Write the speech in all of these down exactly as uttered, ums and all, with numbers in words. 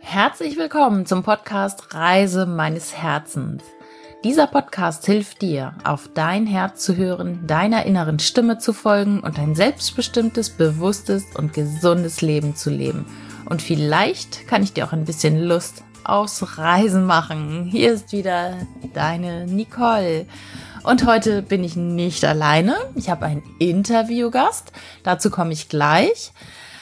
Herzlich willkommen zum Podcast Reise meines Herzens. Dieser Podcast hilft dir, auf dein Herz zu hören, deiner inneren Stimme zu folgen und ein selbstbestimmtes, bewusstes und gesundes Leben zu leben. Und vielleicht kann ich dir auch ein bisschen Lust aufs Reisen machen. Hier ist wieder deine Nicole. Und heute bin ich nicht alleine. Ich habe einen Interviewgast. Dazu komme ich gleich.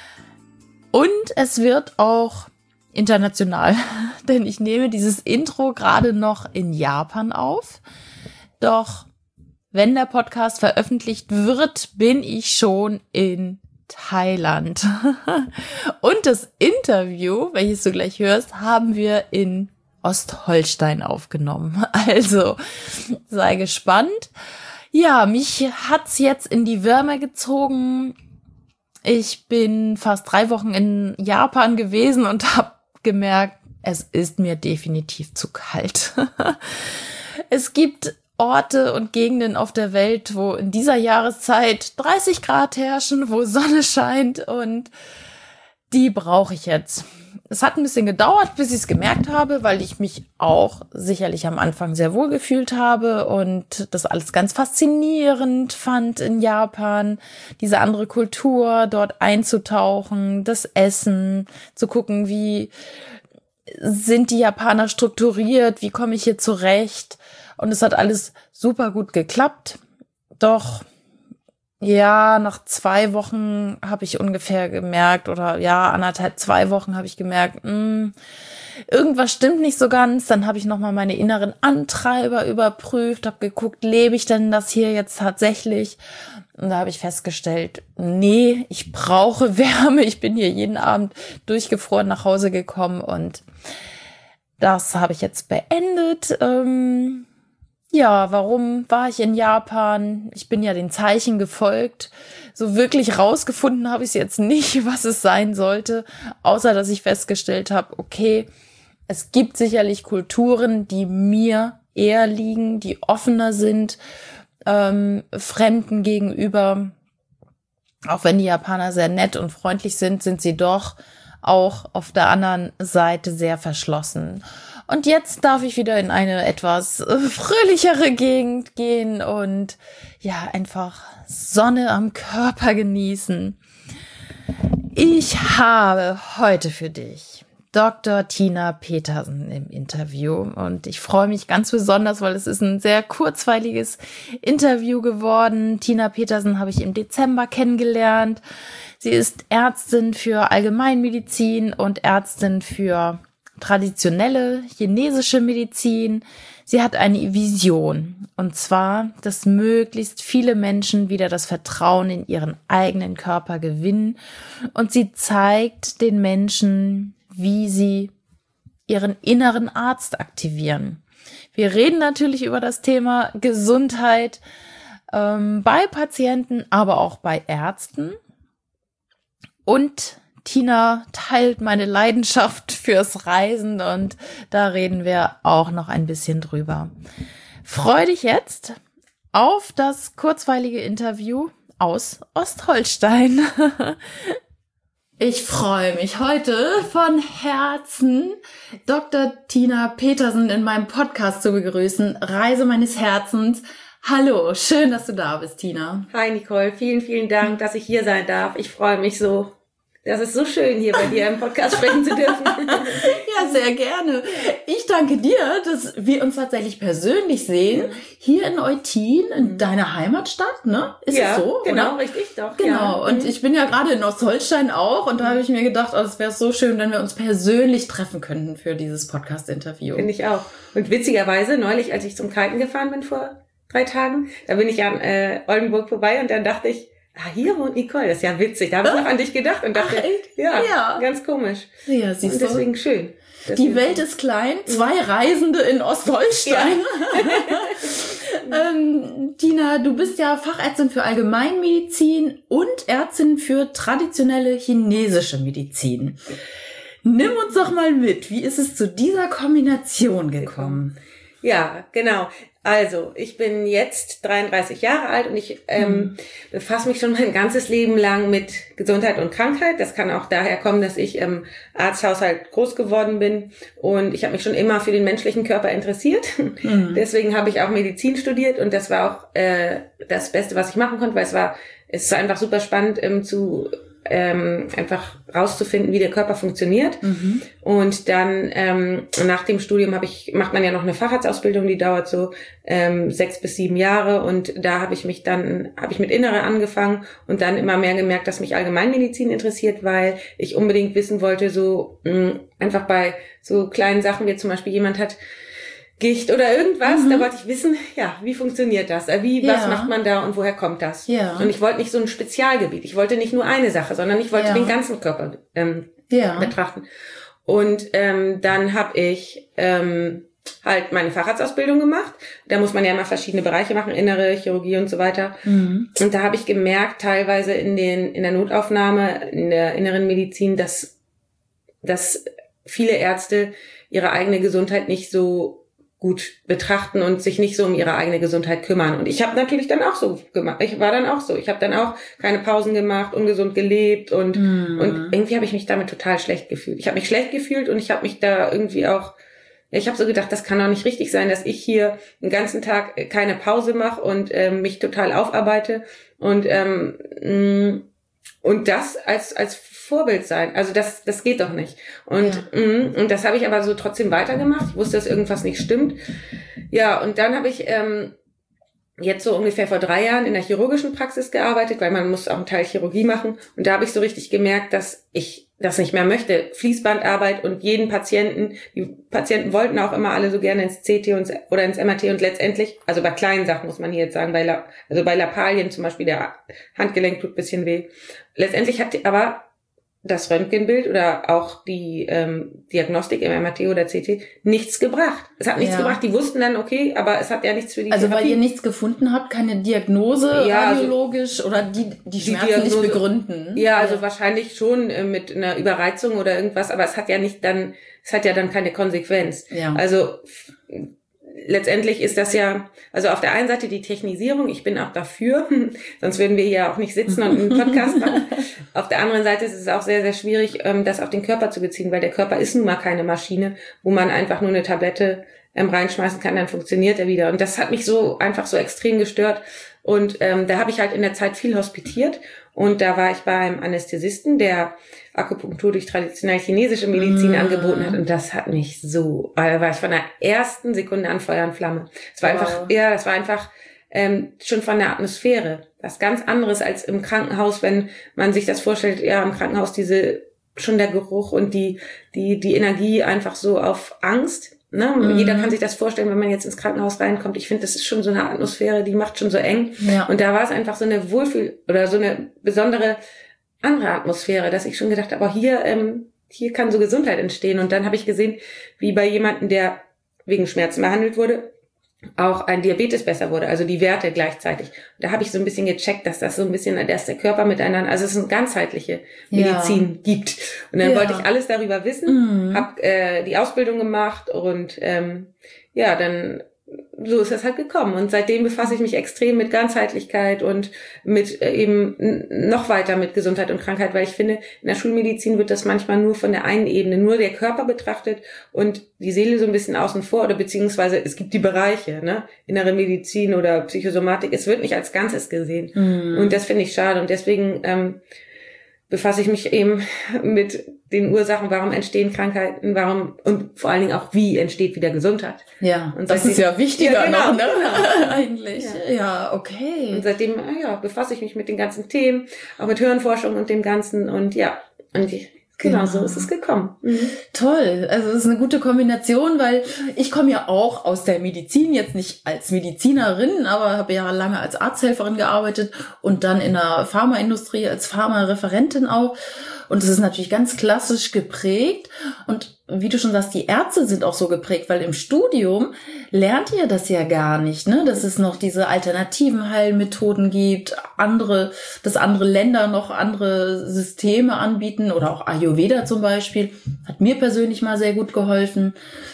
Und es wird auch international, denn ich nehme dieses Intro gerade noch in Japan auf. Doch wenn der Podcast veröffentlicht wird, bin ich schon in Thailand. Und das Interview, welches du gleich hörst, haben wir in Ostholstein aufgenommen. Also sei gespannt. Ja, mich hat's jetzt in die Wärme gezogen. Ich bin fast drei Wochen in Japan gewesen und habe gemerkt, es ist mir definitiv zu kalt. Es gibt Orte und Gegenden auf der Welt, wo in dieser Jahreszeit dreißig Grad herrschen, wo Sonne scheint, und die brauche ich jetzt. Es hat ein bisschen gedauert, bis ich es gemerkt habe, weil ich mich auch sicherlich am Anfang sehr wohl gefühlt habe und das alles ganz faszinierend fand in Japan, diese andere Kultur, dort einzutauchen, das Essen, zu gucken, wie sind die Japaner strukturiert, wie komme ich hier zurecht, und es hat alles super gut geklappt. Doch ja, nach zwei Wochen habe ich ungefähr gemerkt, oder ja, anderthalb, zwei Wochen habe ich gemerkt, mh, irgendwas stimmt nicht so ganz. Dann habe ich nochmal meine inneren Antreiber überprüft, habe geguckt, lebe ich denn das hier jetzt tatsächlich? Und da habe ich festgestellt, nee, ich brauche Wärme. Ich bin hier jeden Abend durchgefroren nach Hause gekommen, und das habe ich jetzt beendet. Ähm, Ja, warum war ich in Japan? Ich bin ja den Zeichen gefolgt. So wirklich rausgefunden habe ich es jetzt nicht, was es sein sollte, außer dass ich festgestellt habe, okay, es gibt sicherlich Kulturen, die mir eher liegen, die offener sind, ähm, Fremden gegenüber. Auch wenn die Japaner sehr nett und freundlich sind, sind sie doch auch auf der anderen Seite sehr verschlossen. Und jetzt darf ich wieder in eine etwas fröhlichere Gegend gehen und ja, einfach Sonne am Körper genießen. Ich habe heute für dich Doktor Tina Petersen im Interview, und ich freue mich ganz besonders, weil es ist ein sehr kurzweiliges Interview geworden. Tina Petersen habe ich im Dezember kennengelernt. Sie ist Ärztin für Allgemeinmedizin und Ärztin für traditionelle chinesische Medizin. Sie hat eine Vision, und zwar, dass möglichst viele Menschen wieder das Vertrauen in ihren eigenen Körper gewinnen, und sie zeigt den Menschen, wie sie ihren inneren Arzt aktivieren. Wir reden natürlich über das Thema Gesundheit ähm, bei Patienten, aber auch bei Ärzten. Und Tina teilt meine Leidenschaft fürs Reisen, und da reden wir auch noch ein bisschen drüber. Freu dich jetzt auf das kurzweilige Interview aus Ostholstein. Ich freue mich heute von Herzen, Doktor Tina Petersen in meinem Podcast zu begrüßen, Reise meines Herzens. Hallo, schön, dass du da bist, Tina. Hi Nicole, vielen, vielen Dank, dass ich hier sein darf. Ich freue mich so. Das ist so schön, hier bei dir im Podcast sprechen zu dürfen. Ja, sehr gerne. Ich danke dir, dass wir uns tatsächlich persönlich sehen, hier in Eutin, in deiner Heimatstadt, ne? Ist ja, es so? Genau, oder? richtig, doch. Genau, Ja. Und ich bin ja gerade in Ostholstein auch, und da habe ich mir gedacht, oh, es wäre so schön, wenn wir uns persönlich treffen könnten für dieses Podcast-Interview. Finde ich auch. Und witzigerweise, neulich, als ich zum Kiten gefahren bin vor drei Tagen, da bin ich an äh, Oldenburg vorbei, und dann dachte ich, ah, hier wohnt Nicole, das ist ja witzig. Da habe ich noch an dich gedacht und dachte, Ach, ja, ja, ganz komisch. Ja, siehst und du. deswegen schön. Deswegen Die Welt ist klein, zwei Reisende in Ostholstein. Ja. ähm, Tina, du bist ja Fachärztin für Allgemeinmedizin und Ärztin für traditionelle chinesische Medizin. Nimm uns doch mal mit, wie ist es zu dieser Kombination gekommen? Ja, genau. Also, ich bin jetzt dreiunddreißig Jahre alt und ich ähm, mhm. befasse mich schon mein ganzes Leben lang mit Gesundheit und Krankheit. Das kann auch daher kommen, dass ich im Arzthaushalt groß geworden bin und ich habe mich schon immer für den menschlichen Körper interessiert. Mhm. Deswegen habe ich auch Medizin studiert und das war auch äh, das Beste, was ich machen konnte, weil es war, es ist einfach super spannend ähm, zu ähm, einfach rauszufinden, wie der Körper funktioniert. Mhm. Und dann ähm, nach dem Studium habe ich macht man ja noch eine Facharztausbildung, die dauert so ähm, sechs bis sieben Jahre. Und da habe ich mich dann habe ich mit Innere angefangen und dann immer mehr gemerkt, dass mich Allgemeinmedizin interessiert, weil ich unbedingt wissen wollte, so mh, einfach bei so kleinen Sachen wie zum Beispiel jemand hat Gicht oder irgendwas, mhm. da wollte ich wissen, ja, wie funktioniert das? Wie, ja. was macht man da und woher kommt das? Ja. Und ich wollte nicht so ein Spezialgebiet. Ich wollte nicht nur eine Sache, sondern ich wollte ja. den ganzen Körper ähm, ja. betrachten. Und ähm, dann habe ich ähm, halt meine Facharztausbildung gemacht. Da muss man ja immer verschiedene Bereiche machen, innere Chirurgie und so weiter. Mhm. Und da habe ich gemerkt, teilweise in den in der Notaufnahme, in der inneren Medizin, dass dass viele Ärzte ihre eigene Gesundheit nicht so gut betrachten und sich nicht so um ihre eigene Gesundheit kümmern. Und ich habe natürlich dann auch so gemacht. Ich war dann auch so. Ich habe dann auch keine Pausen gemacht, ungesund gelebt und mm. und irgendwie habe ich mich damit total schlecht gefühlt. Ich habe mich schlecht gefühlt und ich habe mich da irgendwie auch, ich habe so gedacht, das kann doch nicht richtig sein, dass ich hier den ganzen Tag keine Pause mache und ähm, mich total aufarbeite und ähm, und das als als Vorbild sein. Also das das geht doch nicht. Und ja. mh, und das habe ich aber so trotzdem weitergemacht. Ich wusste, dass irgendwas nicht stimmt. Ja, und dann habe ich ähm, jetzt so ungefähr vor drei Jahren in der chirurgischen Praxis gearbeitet, weil man muss auch einen Teil Chirurgie machen. Und da habe ich so richtig gemerkt, dass ich das nicht mehr möchte. Fließbandarbeit und jeden Patienten, die Patienten wollten auch immer alle so gerne ins C T und, oder ins M R T und letztendlich, also bei kleinen Sachen muss man hier jetzt sagen, bei La, also bei Lappalien zum Beispiel, der Handgelenk tut ein bisschen weh. Letztendlich hat die, aber das Röntgenbild oder auch die ähm, Diagnostik im M R T oder C T nichts gebracht. Es hat nichts ja. gebracht. Die wussten dann, okay, aber es hat ja nichts für die Also Therapie. Weil ihr nichts gefunden habt, keine Diagnose ja, radiologisch also, oder die die Schmerzen die Diagnose, nicht begründen? Ja, also ja. wahrscheinlich schon äh, mit einer Überreizung oder irgendwas, aber es hat ja nicht dann, es hat ja dann keine Konsequenz. Ja. Also letztendlich ist das ja, also auf der einen Seite die Technisierung, ich bin auch dafür, sonst würden wir hier auch nicht sitzen und einen Podcast machen. Auf der anderen Seite ist es auch sehr, sehr schwierig, das auf den Körper zu beziehen, weil der Körper ist nun mal keine Maschine, wo man einfach nur eine Tablette reinschmeißen kann, dann funktioniert er wieder. Und das hat mich so einfach so extrem gestört. Und ähm, da habe ich halt in der Zeit viel hospitiert. Und da war ich beim Anästhesisten, der Akupunktur durch traditionell chinesische Medizin mm. angeboten hat. Und das hat mich so, da war ich von der ersten Sekunde an Feuer und Flamme. Es war wow. einfach, ja, das war einfach ähm, schon von der Atmosphäre. Was ganz anderes als im Krankenhaus, wenn man sich das vorstellt, ja, im Krankenhaus diese, schon der Geruch und die, die, die Energie einfach so auf Angst. Ne? Mhm. Jeder kann sich das vorstellen, wenn man jetzt ins Krankenhaus reinkommt. Ich finde, das ist schon so eine Atmosphäre, die macht schon so eng. Ja. Und da war es einfach so eine Wohlfühl- oder so eine besondere andere Atmosphäre, dass ich schon gedacht habe, aber hier, ähm, hier kann so Gesundheit entstehen. Und dann habe ich gesehen, wie bei jemandem, der wegen Schmerzen behandelt wurde, auch ein Diabetes besser wurde, also die Werte gleichzeitig. Und da habe ich so ein bisschen gecheckt, dass das so ein bisschen, dass der Körper miteinander, also es eine ganzheitliche Medizin ja. gibt. Und dann ja. wollte ich alles darüber wissen, mhm. habe äh, die Ausbildung gemacht und ähm, ja, dann so ist das halt gekommen. Und seitdem befasse ich mich extrem mit Ganzheitlichkeit und mit äh, eben noch weiter mit Gesundheit und Krankheit, weil ich finde, in der Schulmedizin wird das manchmal nur von der einen Ebene, nur der Körper betrachtet und die Seele so ein bisschen außen vor oder beziehungsweise es gibt die Bereiche, ne, innere Medizin oder Psychosomatik, es wird nicht als Ganzes gesehen. Mhm. Und das finde ich schade und deswegen ähm, befasse ich mich eben mit den Ursachen, warum entstehen Krankheiten, warum und vor allen Dingen auch, wie entsteht wieder Gesundheit. Ja, und das ist ja wichtiger ja, genau, noch, ne? Genau. Eigentlich. Ja. ja, okay. Und seitdem ja, befasse ich mich mit den ganzen Themen, auch mit Hirnforschung und dem Ganzen und ja, und die, Genau, genau, so ist es gekommen. Mhm. Toll, also es ist eine gute Kombination, weil ich komme ja auch aus der Medizin, jetzt nicht als Medizinerin, aber habe ja lange als Arzthelferin gearbeitet und dann in der Pharmaindustrie als Pharmareferentin auch. Und es ist natürlich ganz klassisch geprägt und wie du schon sagst, die Ärzte sind auch so geprägt, weil im Studium lernt ihr das ja gar nicht, ne? Dass es noch diese alternativen Heilmethoden gibt, andere, dass andere Länder noch andere Systeme anbieten oder auch Ayurveda zum Beispiel. Hat mir persönlich mal sehr gut geholfen.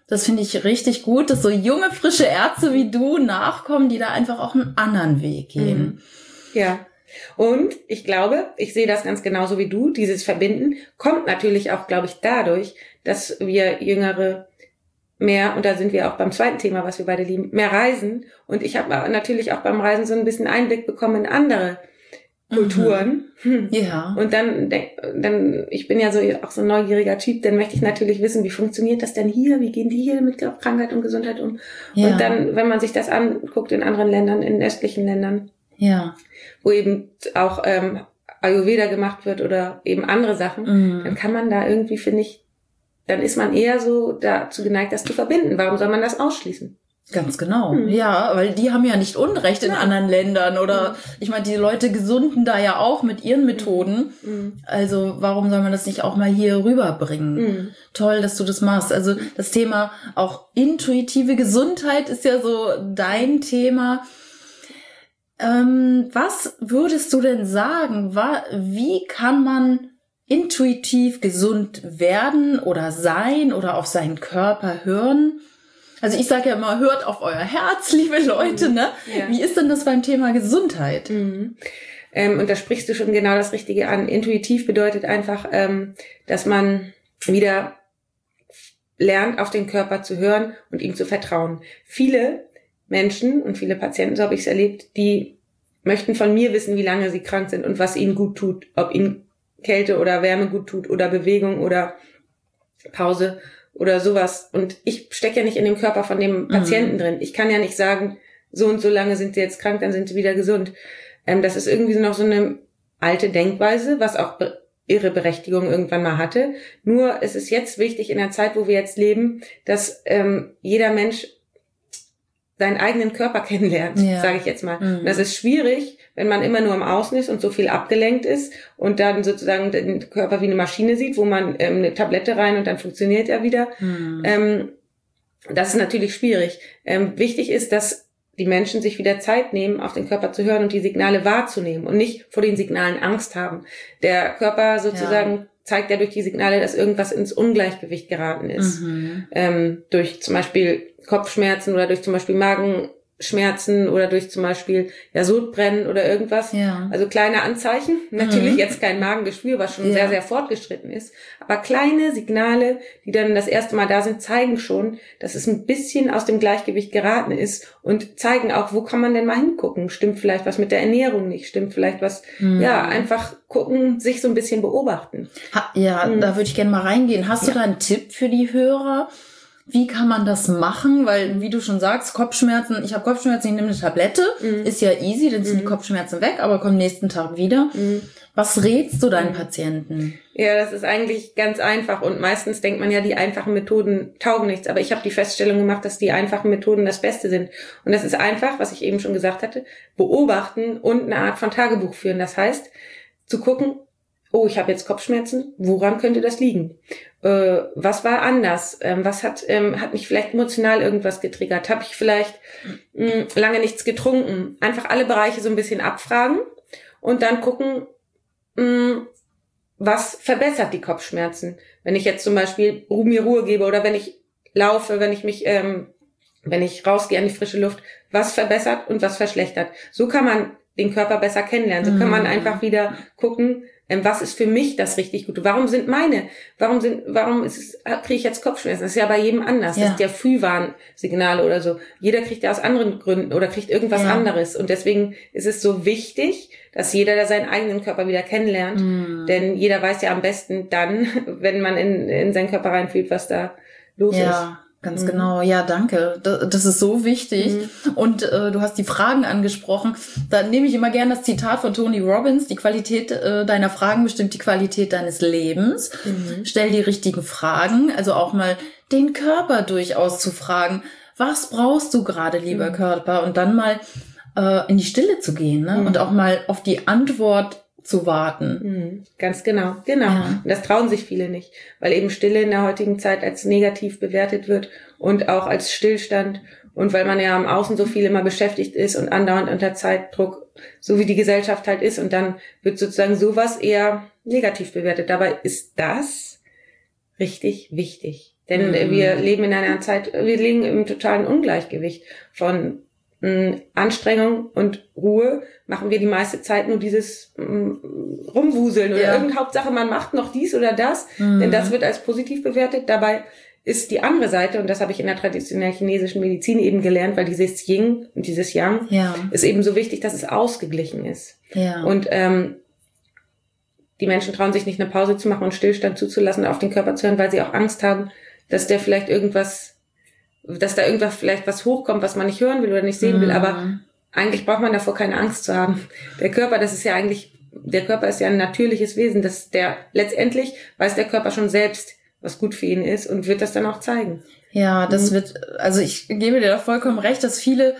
Das finde ich richtig gut, dass so junge, frische Ärzte wie du nachkommen, die da einfach auch einen anderen Weg gehen. Mhm. Ja. Und ich glaube, ich sehe das ganz genauso wie du, dieses Verbinden kommt natürlich auch, glaube ich, dadurch, dass wir Jüngere mehr, und da sind wir auch beim zweiten Thema, was wir beide lieben, mehr reisen. Und ich habe natürlich auch beim Reisen so ein bisschen Einblick bekommen in andere Kulturen. Mhm. Ja. Und dann, dann, ich bin ja so auch so ein neugieriger Typ, dann möchte ich natürlich wissen, wie funktioniert das denn hier? Wie gehen die hier mit Krankheit und Gesundheit um? Ja. Und dann, wenn man sich das anguckt in anderen Ländern, in östlichen Ländern, ja, wo eben auch ähm, Ayurveda gemacht wird oder eben andere Sachen, mhm. dann kann man da irgendwie, finde ich, dann ist man eher so dazu geneigt, das zu verbinden. Warum soll man das ausschließen? Ganz genau, mhm. ja, weil die haben ja nicht Unrecht in ja. anderen Ländern oder mhm. ich meine, die Leute gesunden da ja auch mit ihren Methoden, mhm. also warum soll man das nicht auch mal hier rüberbringen? Mhm. Toll, dass du das machst. Also das Thema auch intuitive Gesundheit ist ja so dein Thema. Ähm, was würdest du denn sagen, wa- wie kann man intuitiv gesund werden oder sein oder auf seinen Körper hören? Also ich sage ja immer, hört auf euer Herz, liebe Leute, ne? Ja. Wie ist denn das beim Thema Gesundheit? Mhm. Ähm, und da sprichst du schon genau das Richtige an. Intuitiv bedeutet einfach, ähm, dass man wieder lernt, auf den Körper zu hören und ihm zu vertrauen. Viele Menschen und viele Patienten, so habe ich es erlebt, die möchten von mir wissen, wie lange sie krank sind und was ihnen gut tut, ob ihnen Kälte oder Wärme gut tut oder Bewegung oder Pause oder sowas. Und ich stecke ja nicht in dem Körper von dem Patienten mhm. drin. Ich kann ja nicht sagen, so und so lange sind sie jetzt krank, dann sind sie wieder gesund. Ähm, das ist irgendwie noch so eine alte Denkweise, was auch be- ihre Berechtigung irgendwann mal hatte. Nur es ist jetzt wichtig in der Zeit, wo wir jetzt leben, dass ähm, jeder Mensch seinen eigenen Körper kennenlernt, ja. sage ich jetzt mal. Mhm. Und das ist schwierig, wenn man immer nur im Außen ist und so viel abgelenkt ist und dann sozusagen den Körper wie eine Maschine sieht, wo man ähm, eine Tablette rein und dann funktioniert er wieder. Mhm. Ähm, das ist natürlich schwierig. Ähm, wichtig ist, dass die Menschen sich wieder Zeit nehmen, auf den Körper zu hören und die Signale wahrzunehmen und nicht vor den Signalen Angst haben. Der Körper sozusagen ja. zeigt ja durch die Signale, dass irgendwas ins Ungleichgewicht geraten ist. Mhm. Ähm, durch zum Beispiel Kopfschmerzen oder durch zum Beispiel Magenschmerzen oder durch zum Beispiel ja Sodbrennen oder irgendwas. Ja. Also kleine Anzeichen. Natürlich mhm. jetzt kein Magengeschwür, was schon ja. sehr, sehr fortgeschritten ist. Aber kleine Signale, die dann das erste Mal da sind, zeigen schon, dass es ein bisschen aus dem Gleichgewicht geraten ist und zeigen auch, wo kann man denn mal hingucken? Stimmt vielleicht was mit der Ernährung nicht? Stimmt vielleicht was, mhm. ja, einfach gucken, sich so ein bisschen beobachten. Ha, ja, mhm. da würde ich gerne mal reingehen. Hast ja. du da einen Tipp für die Hörer? Wie kann man das machen? Weil, wie du schon sagst, Kopfschmerzen, ich habe Kopfschmerzen, ich nehme eine Tablette, mhm. ist ja easy, dann sind mhm. die Kopfschmerzen weg, aber kommen nächsten Tag wieder. Mhm. Was rätst du deinen mhm. Patienten? Ja, das ist eigentlich ganz einfach und meistens denkt man ja, die einfachen Methoden taugen nichts, aber ich habe die Feststellung gemacht, dass die einfachen Methoden das Beste sind. Und das ist einfach, was ich eben schon gesagt hatte, beobachten und eine Art von Tagebuch führen. Das heißt, zu gucken, oh, ich habe jetzt Kopfschmerzen, woran könnte das liegen? Äh, was war anders? Ähm, was hat ähm, hat mich vielleicht emotional irgendwas getriggert? Habe ich vielleicht mh, lange nichts getrunken? Einfach alle Bereiche so ein bisschen abfragen und dann gucken, mh, was verbessert die Kopfschmerzen? Wenn ich jetzt zum Beispiel mir Ruhe gebe oder wenn ich laufe, wenn ich mich, ähm, wenn ich rausgehe an die frische Luft, was verbessert und was verschlechtert? So kann man den Körper besser kennenlernen. So kann man einfach wieder gucken, was ist für mich das richtig Gute? Warum sind meine, warum sind, warum ist es, kriege ich jetzt Kopfschmerzen? Das ist ja bei jedem anders. Ja. Das ist ja Frühwarnsignale oder so. Jeder kriegt ja aus anderen Gründen oder kriegt irgendwas ja. anderes. Und deswegen ist es so wichtig, dass jeder da seinen eigenen Körper wieder kennenlernt. Mhm. Denn jeder weiß ja am besten dann, wenn man in, in seinen Körper reinfühlt, was da los ja. ist. Ganz mhm. genau, ja, danke. Das, das ist so wichtig. Mhm. Und äh, du hast die Fragen angesprochen. Da nehme ich immer gerne das Zitat von Tony Robbins: Die Qualität äh, deiner Fragen bestimmt die Qualität deines Lebens. Mhm. Stell die richtigen Fragen, also auch mal den Körper durchaus zu fragen. Was brauchst du gerade, lieber mhm. Körper? Und dann mal äh, in die Stille zu gehen, ne? Mhm. Und auch mal auf die Antwort zu warten. Mhm, ganz genau, genau. Ja. Und das trauen sich viele nicht, weil eben Stille in der heutigen Zeit als negativ bewertet wird und auch als Stillstand und weil man ja am Außen so viel immer beschäftigt ist und andauernd unter Zeitdruck, so wie die Gesellschaft halt ist, und dann wird sozusagen sowas eher negativ bewertet. Dabei ist das richtig wichtig. Denn Mhm. wir leben in einer Zeit, wir liegen im totalen Ungleichgewicht von mh, Anstrengung und Ruhe. Machen wir die meiste Zeit nur dieses mh, Rumwuseln oder Ja. irgendeine Hauptsache, man macht noch dies oder das, Mhm. denn das wird als positiv bewertet. Dabei ist die andere Seite, und das habe ich in der traditionellen chinesischen Medizin eben gelernt, weil dieses Yin und dieses Yang Ja. ist eben so wichtig, dass es ausgeglichen ist. Ja. Und ähm, die Menschen trauen sich nicht, eine Pause zu machen und Stillstand zuzulassen, auf den Körper zu hören, weil sie auch Angst haben, dass der vielleicht irgendwas, dass da irgendwas vielleicht was hochkommt, was man nicht hören will oder nicht sehen will. Mhm. Aber eigentlich braucht man davor keine Angst zu haben. Der Körper, das ist ja eigentlich, der Körper ist ja ein natürliches Wesen, dass der letztendlich weiß der Körper schon selbst, was gut für ihn ist und wird das dann auch zeigen. Ja, das Mhm. wird, also ich gebe dir da vollkommen recht, dass viele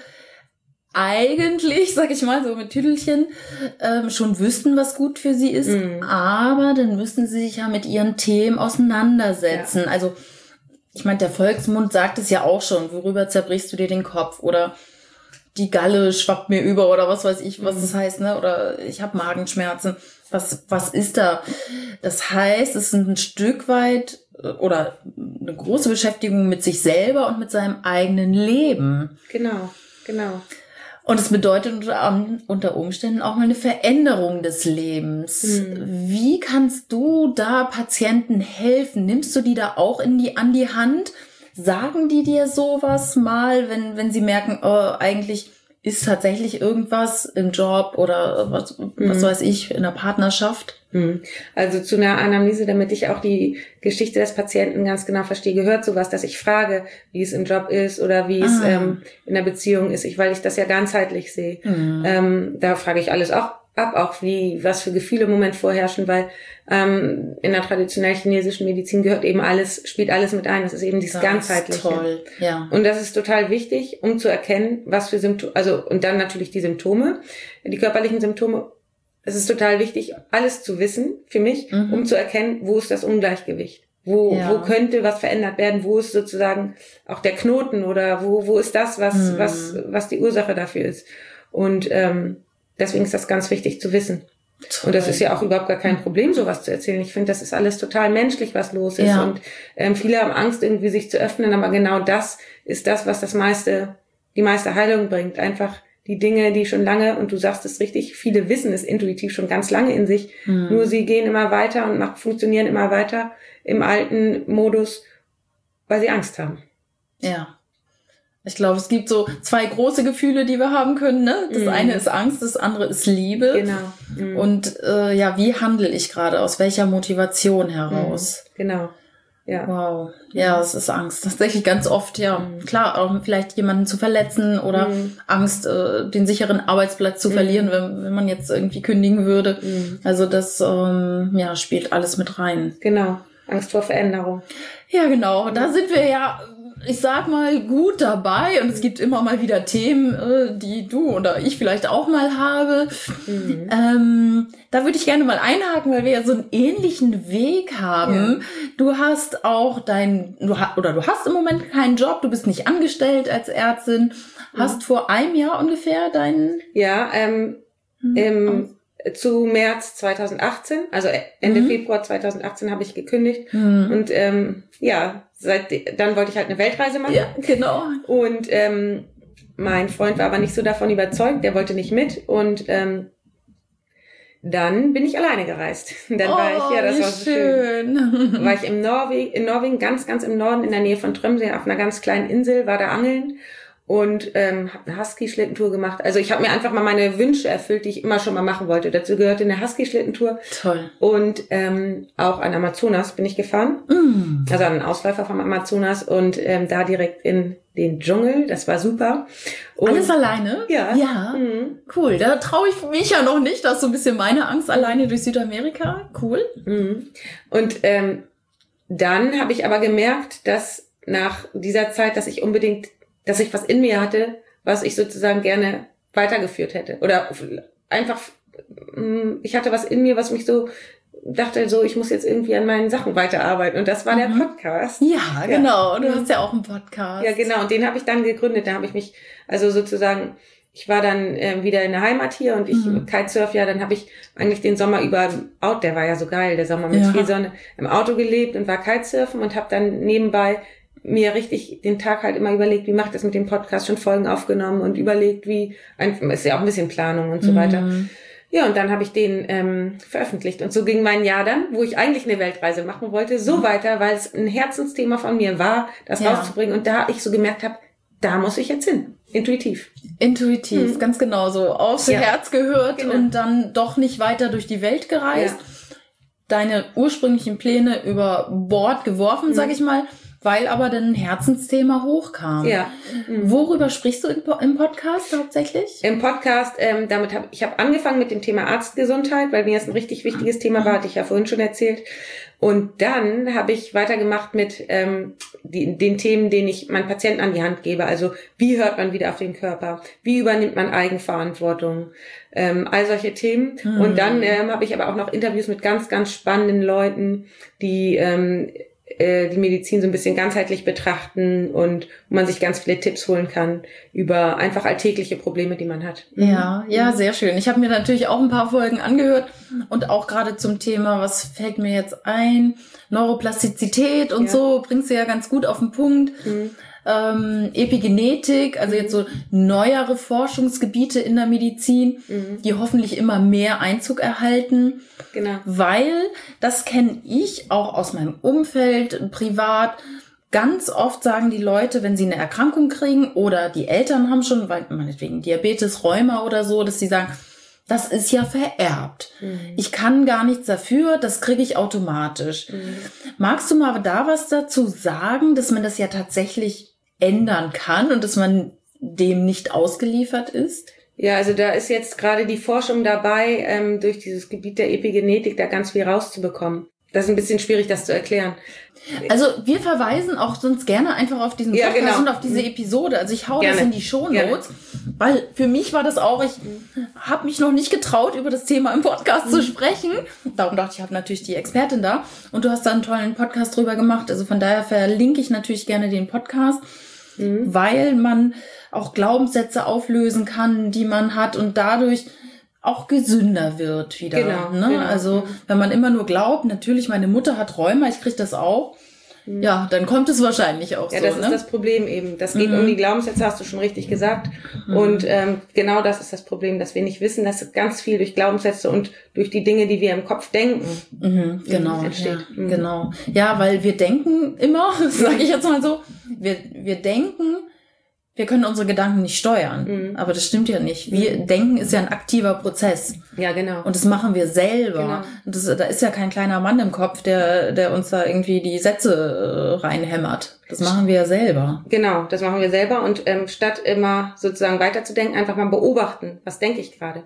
eigentlich, sag ich mal, so mit Tüdelchen ähm, schon wüssten, was gut für sie ist, Mhm. aber dann müssen sie sich ja mit ihren Themen auseinandersetzen. Ja. Also ich meine, der Volksmund sagt es ja auch schon, worüber zerbrichst du dir den Kopf oder die Galle schwappt mir über oder was weiß ich, was Mhm. das heißt, ne? Oder ich habe Magenschmerzen. Was, was ist da? Das heißt, es ist ein Stück weit äh, oder eine große Beschäftigung mit sich selber und mit seinem eigenen Leben. Genau, genau. Und es bedeutet unter, unter Umständen auch mal eine Veränderung des Lebens. Mhm. Wie kannst du da Patienten helfen? Nimmst du die da auch in die, an die Hand? Sagen die dir sowas mal, wenn, wenn sie merken, oh, eigentlich ist tatsächlich irgendwas im Job oder was, was Mhm. weiß ich, in der Partnerschaft? Mhm. Also zu einer Anamnese, damit ich auch die Geschichte des Patienten ganz genau verstehe, gehört sowas, dass ich frage, wie es im Job ist oder wie es Ah. ähm, in der Beziehung ist, ich, weil ich das ja ganzheitlich sehe. Mhm. Ähm, da frage ich alles auch ab, auch wie, was für Gefühle im Moment vorherrschen, weil ähm, in der traditionellen chinesischen Medizin gehört eben alles, spielt alles mit ein. Das ist eben dieses Das ganzheitliche. ist toll, ja. Und das ist total wichtig, um zu erkennen, was für Symptome, also und dann natürlich die Symptome, die körperlichen Symptome. Es ist total wichtig, alles zu wissen für mich, Mhm. um zu erkennen, wo ist das Ungleichgewicht. Wo, Ja. wo könnte was verändert werden? Wo ist sozusagen auch der Knoten oder wo, wo ist das, was, Mhm. was, was die Ursache dafür ist? Und ähm, deswegen ist das ganz wichtig zu wissen. Toll. Und das ist ja auch überhaupt gar kein Problem, sowas zu erzählen. Ich finde, das ist alles total menschlich, was los ist. Ja. Und ähm, viele haben Angst, irgendwie sich zu öffnen, aber genau das ist das, was das meiste, die meiste Heilung bringt. Einfach die Dinge, die schon lange, und du sagst es richtig, viele wissen es intuitiv schon ganz lange in sich, Mhm. nur sie gehen immer weiter und machen, funktionieren immer weiter im alten Modus, weil sie Angst haben. Ja. Ich glaube, es gibt so zwei große Gefühle, die wir haben können. Ne? Das Mhm. eine ist Angst, das andere ist Liebe. Genau. Mhm. Und äh, ja, wie handle ich gerade? Aus welcher Motivation heraus? Genau. Ja. Wow. Ja, es ist Angst. Tatsächlich ganz oft, ja. Mhm. Klar, auch vielleicht jemanden zu verletzen oder Mhm. Angst, äh, den sicheren Arbeitsplatz zu Mhm. verlieren, wenn, wenn man jetzt irgendwie kündigen würde. Mhm. Also das ähm, ja, spielt alles mit rein. Genau. Angst vor Veränderung. Ja, genau. Da sind wir ja, ich sag mal, gut dabei. Und es gibt immer mal wieder Themen, äh, die du oder ich vielleicht auch mal habe. Mhm. Ähm, da würde ich gerne mal einhaken, weil wir ja so einen ähnlichen Weg haben. Du hast auch dein, du ha- oder du hast im Moment keinen Job, du bist nicht angestellt als Ärztin, hast vor einem Jahr ungefähr deinen... Ja, ähm, Hm, im, zu März zweitausendachtzehn, also Ende Mhm. Februar zweitausendachtzehn habe ich gekündigt. Hm. Und ähm, ja, seit dann wollte ich halt eine Weltreise machen. Ja, genau. Und ähm, mein Freund war aber nicht so davon überzeugt, der wollte nicht mit. Und ähm, dann bin ich alleine gereist. Dann war ich, ja, das wie war so schön. schön. War ich im Norwegen, in Norwegen, ganz, ganz im Norden, in der Nähe von Tromsø, auf einer ganz kleinen Insel, war da angeln und ähm, habe eine Husky-Schlittentour gemacht. Also ich habe mir einfach mal meine Wünsche erfüllt, die ich immer schon mal machen wollte. Dazu gehörte eine Husky-Schlittentour Toll. und ähm, auch an Amazonas bin ich gefahren. Mm. Also an einen Ausläufer vom Amazonas und ähm, da direkt in den Dschungel. Das war super. Und Alles alleine? Ja. Ja. Mhm. Cool. Da traue ich mich ja noch nicht. Das ist so ein bisschen meine Angst alleine durch Südamerika. Cool. Mhm. Und ähm, dann habe ich aber gemerkt, dass nach dieser Zeit, dass ich unbedingt, dass ich was in mir hatte, was ich sozusagen gerne weitergeführt hätte. Oder einfach, mh, ich hatte was in mir, was mich so dachte, so, ich muss jetzt irgendwie an meinen Sachen weiterarbeiten. Und das war der Mhm. Podcast. Ja, Ja. genau. Du Mhm. hast ja auch einen Podcast. Ja, genau. Und den habe ich dann gegründet. Da habe ich mich also sozusagen ich war dann äh, wieder in der Heimat hier und ich mhm. Kitesurf, ja, dann habe ich eigentlich den Sommer über im Auto, der war ja so geil, der Sommer mit ja. viel Sonne, im Auto gelebt und war Kitesurfen und habe dann nebenbei mir richtig den Tag halt immer überlegt, wie macht das mit dem Podcast, schon Folgen aufgenommen und überlegt, wie, ein, ist ja auch ein bisschen Planung und so mhm. weiter. Ja, und dann habe ich den ähm, veröffentlicht. Und so ging mein Jahr dann, wo ich eigentlich eine Weltreise machen wollte, so mhm. weiter, weil es ein Herzensthema von mir war, das ja. rauszubringen. Und da ich so gemerkt habe, da muss ich jetzt hin. Intuitiv. Intuitiv, mhm. ganz genau so. Aufs ja. Herz gehört genau. und dann doch nicht weiter durch die Welt gereist. Ja. Deine ursprünglichen Pläne über Bord geworfen, mhm. sag ich mal, weil aber dann ein Herzensthema hochkam. Ja. Mhm. Worüber sprichst du im Podcast hauptsächlich? Im Podcast, ähm, damit habe ich habe angefangen mit dem Thema Arztgesundheit, weil mir das ein richtig wichtiges Thema war, hatte ich ja vorhin schon erzählt. Und dann habe ich weitergemacht mit ähm, die, den Themen, denen ich meinen Patienten an die Hand gebe. Also wie hört man wieder auf den Körper? Wie übernimmt man Eigenverantwortung? Ähm, all solche Themen. Mhm. Und dann ähm, habe ich aber auch noch Interviews mit ganz, ganz spannenden Leuten, die ähm, die Medizin so ein bisschen ganzheitlich betrachten und wo man sich ganz viele Tipps holen kann über einfach alltägliche Probleme, die man hat. Ja, ja, sehr schön. Ich habe mir natürlich auch ein paar Folgen angehört und auch gerade zum Thema, was fällt mir jetzt ein, Neuroplastizität und ja. so, bringst du ja ganz gut auf den Punkt. Mhm. Ähm, Epigenetik, also jetzt so neuere Forschungsgebiete in der Medizin, mhm. die hoffentlich immer mehr Einzug erhalten. Genau. Weil, das kenne ich auch aus meinem Umfeld, privat, ganz oft sagen die Leute, wenn sie eine Erkrankung kriegen oder die Eltern haben schon, weil meinetwegen Diabetes, Rheuma oder so, dass sie sagen, das ist ja vererbt. Mhm. Ich kann gar nichts dafür, das kriege ich automatisch. Mhm. Magst du mal da was dazu sagen, dass man das ja tatsächlich ändern kann und dass man dem nicht ausgeliefert ist? Ja, also da ist jetzt gerade die Forschung dabei, ähm, durch dieses Gebiet der Epigenetik da ganz viel rauszubekommen. Das ist ein bisschen schwierig, das zu erklären. Also wir verweisen auch sonst gerne einfach auf diesen Podcast ja, genau. und auf diese Episode. Also ich hau gerne. das in die Shownotes, weil für mich war das auch, ich habe mich noch nicht getraut, über das Thema im Podcast mhm. zu sprechen. Darum dachte ich, ich habe natürlich die Expertin da und du hast da einen tollen Podcast drüber gemacht. Also von daher verlinke ich natürlich gerne den Podcast, mhm. weil man auch Glaubenssätze auflösen kann, die man hat und dadurch auch gesünder wird wieder. Genau, ne? genau. Also wenn man immer nur glaubt, natürlich, meine Mutter hat Rheuma, ich kriege das auch, mhm. ja, dann kommt es wahrscheinlich auch ja, so. Ja, das ne? ist das Problem eben. Das geht mhm. um die Glaubenssätze, hast du schon richtig gesagt. Mhm. Und ähm, genau das ist das Problem, dass wir nicht wissen, dass ganz viel durch Glaubenssätze und durch die Dinge, die wir im Kopf denken, mhm, genau, entsteht. Ja, mhm. Genau. Ja, weil wir denken immer, sage ich jetzt mal so, wir wir denken, wir können unsere Gedanken nicht steuern, mhm. aber das stimmt ja nicht. Wir mhm. denken ist ja ein aktiver Prozess. Ja, genau. Und das machen wir selber. Genau. Und das, da ist ja kein kleiner Mann im Kopf, der der uns da irgendwie die Sätze äh, reinhämmert. Das machen wir ja selber. Genau, das machen wir selber. Und ähm, statt immer sozusagen weiterzudenken, einfach mal beobachten, was denke ich gerade.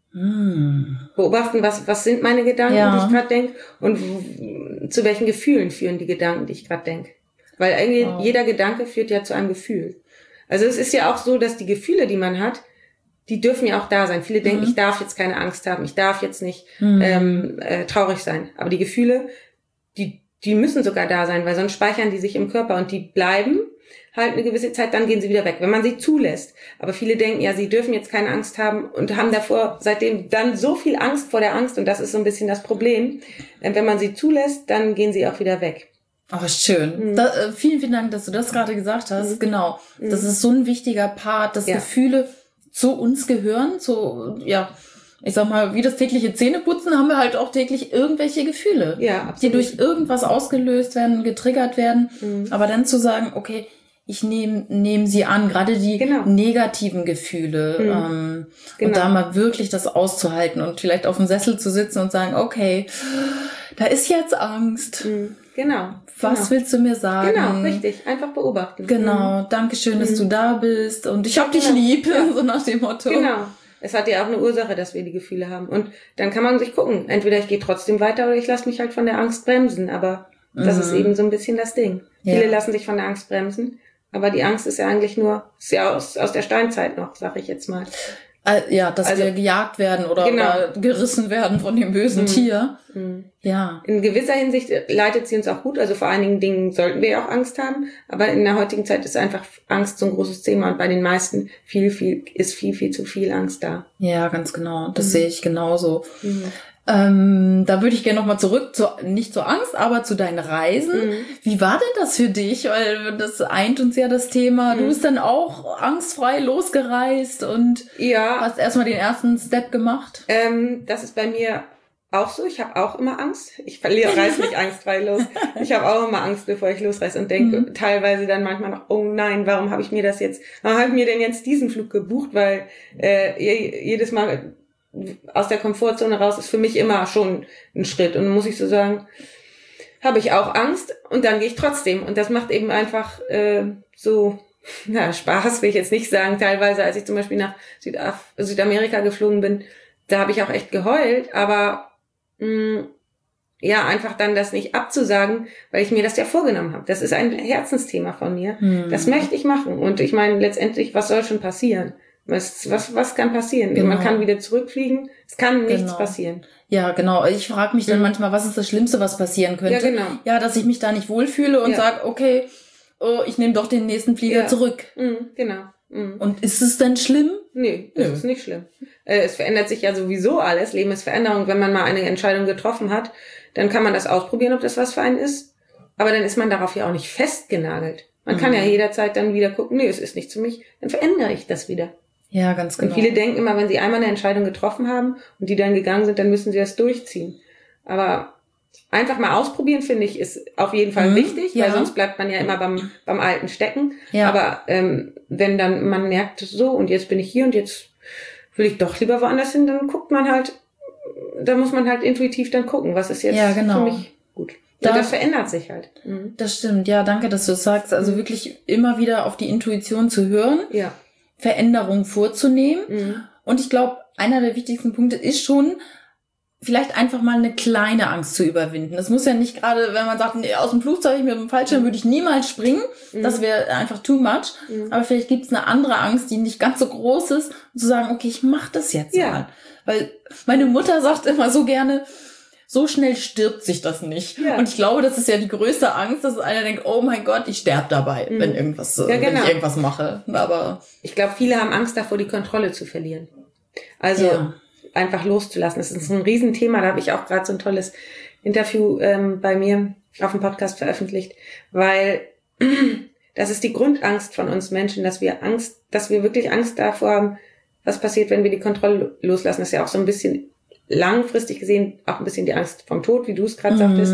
Mhm. Beobachten, was was sind meine Gedanken, ja. die ich gerade denke und w- zu welchen Gefühlen führen die Gedanken, die ich gerade denke. Weil irgendwie wow. jeder Gedanke führt ja zu einem Gefühl. Also es ist ja auch so, dass die Gefühle, die man hat, die dürfen ja auch da sein. Viele denken, mhm. ich darf jetzt keine Angst haben, ich darf jetzt nicht mhm. ähm, äh, traurig sein. Aber die Gefühle, die die müssen sogar da sein, weil sonst speichern die sich im Körper und die bleiben halt eine gewisse Zeit, dann gehen sie wieder weg, wenn man sie zulässt. Aber viele denken, ja, sie dürfen jetzt keine Angst haben und haben davor seitdem dann so viel Angst vor der Angst und das ist so ein bisschen das Problem. Äh, wenn man sie zulässt, dann gehen sie auch wieder weg. Oh, schön. Mhm. Da, äh, vielen, vielen Dank, dass du das gerade gesagt hast. Mhm. Genau. Mhm. Das ist so ein wichtiger Part, dass ja. Gefühle zu uns gehören, zu, ja, ich sag mal, wie das tägliche Zähneputzen haben wir halt auch täglich irgendwelche Gefühle, ja, absolut. Die durch irgendwas ausgelöst werden, getriggert werden. Mhm. Aber dann zu sagen, okay, ich nehme nehm sie an, gerade die genau. negativen Gefühle. Mhm. Ähm, genau. Und da mal wirklich das auszuhalten und vielleicht auf dem Sessel zu sitzen und sagen, okay, da ist jetzt Angst. Mhm. Genau. Was genau. willst du mir sagen? Genau, richtig. Einfach beobachten. Genau. Mhm. Dankeschön, dass mhm. du da bist und ich hab dich genau. lieb, ja. so nach dem Motto. Genau. Es hat ja auch eine Ursache, dass wir die Gefühle haben. Und dann kann man sich gucken. Entweder ich gehe trotzdem weiter oder ich lasse mich halt von der Angst bremsen. Aber das mhm. ist eben so ein bisschen das Ding. Ja. Viele lassen sich von der Angst bremsen. Aber die Angst ist ja eigentlich nur, ist ja aus, aus der Steinzeit noch, sag ich jetzt mal. Ja, dass also, wir gejagt werden oder, genau. oder gerissen werden von dem bösen mhm. Tier. Mhm. Ja. In gewisser Hinsicht leitet sie uns auch gut. Also vor einigen Dingen sollten wir ja auch Angst haben. Aber in der heutigen Zeit ist einfach Angst so ein großes Thema. Und bei den meisten viel, viel, ist viel, viel zu viel Angst da. Ja, ganz genau. Das mhm. sehe ich genauso. Mhm. Ähm, da würde ich gerne nochmal zurück, zu, nicht zur Angst, aber zu deinen Reisen. Mhm. Wie war denn das für dich? Weil das eint uns ja das Thema. Mhm. Du bist dann auch angstfrei losgereist und ja. hast erstmal den ersten Step gemacht. Ähm, das ist bei mir auch so. Ich habe auch immer Angst. Ich verliere, reiß nicht angstfrei los. Ich habe auch immer Angst, bevor ich losreise und denke mhm. teilweise dann manchmal noch, oh nein, warum habe ich mir das jetzt, warum habe ich mir denn jetzt diesen Flug gebucht? Weil äh, jedes Mal aus der Komfortzone raus ist für mich immer schon ein Schritt. Und muss ich so sagen, habe ich auch Angst und dann gehe ich trotzdem. Und das macht eben einfach äh, so, na, Spaß will ich jetzt nicht sagen. Teilweise, als ich zum Beispiel nach Südaf- Südamerika geflogen bin, da habe ich auch echt geheult. Aber mh, ja, einfach dann das nicht abzusagen, weil ich mir das ja vorgenommen habe. Das ist ein Herzensthema von mir. Hm. Das möchte ich machen. Und ich meine, letztendlich, was soll schon passieren? Was, was, was kann passieren? Genau. Man kann wieder zurückfliegen. Es kann nichts genau. passieren. Ja, genau. Ich frage mich dann mhm. manchmal, was ist das Schlimmste, was passieren könnte? Ja, genau. Ja, dass ich mich da nicht wohlfühle und ja. sage, okay, oh, ich nehme doch den nächsten Flieger ja. zurück. Mhm, genau. Mhm. Und ist es denn schlimm? Nee, es ist nicht schlimm. Äh, es verändert sich ja sowieso alles. Leben ist Veränderung. Wenn man mal eine Entscheidung getroffen hat, dann kann man das ausprobieren, ob das was für einen ist. Aber dann ist man darauf ja auch nicht festgenagelt. Man mhm. kann ja jederzeit dann wieder gucken, nee, es ist nicht für mich, dann verändere ich das wieder. Ja, ganz genau. Und viele denken immer, wenn sie einmal eine Entscheidung getroffen haben und die dann gegangen sind, dann müssen sie das durchziehen. Aber einfach mal ausprobieren, finde ich, ist auf jeden Fall mhm, wichtig, ja. weil sonst bleibt man ja immer beim beim Alten stecken. Ja. Aber ähm, wenn dann man merkt, so und jetzt bin ich hier und jetzt will ich doch lieber woanders hin, dann guckt man halt, da muss man halt intuitiv dann gucken, was ist jetzt ja, genau. für mich gut. Da, und das verändert sich halt. Mhm. Das stimmt, ja, danke, dass du es sagst. Also mhm. wirklich immer wieder auf die Intuition zu hören. Ja. Veränderungen vorzunehmen. Mhm. Und ich glaube, einer der wichtigsten Punkte ist schon, vielleicht einfach mal eine kleine Angst zu überwinden. Das muss ja nicht gerade, wenn man sagt, nee, aus dem Flugzeug mit dem Fallschirm würde ich niemals springen. Mhm. Das wäre einfach too much. Mhm. Aber vielleicht gibt es eine andere Angst, die nicht ganz so groß ist, und zu sagen, okay, ich mache das jetzt ja. mal. Weil meine Mutter sagt immer so gerne, so schnell stirbt sich das nicht. Ja. Und ich glaube, das ist ja die größte Angst, dass einer denkt, oh mein Gott, ich sterbe dabei, mhm. wenn irgendwas, ja, genau. wenn ich irgendwas mache. Aber ich glaube, viele haben Angst davor, die Kontrolle zu verlieren. Also ja. einfach loszulassen. Das ist ein Riesenthema. Da habe ich auch gerade so ein tolles Interview ähm, bei mir auf dem Podcast veröffentlicht, weil das ist die Grundangst von uns Menschen, dass wir Angst, dass wir wirklich Angst davor haben, was passiert, wenn wir die Kontrolle loslassen. Das ist ja auch so ein bisschen langfristig gesehen auch ein bisschen die Angst vom Tod, wie du es gerade mhm. sagtest.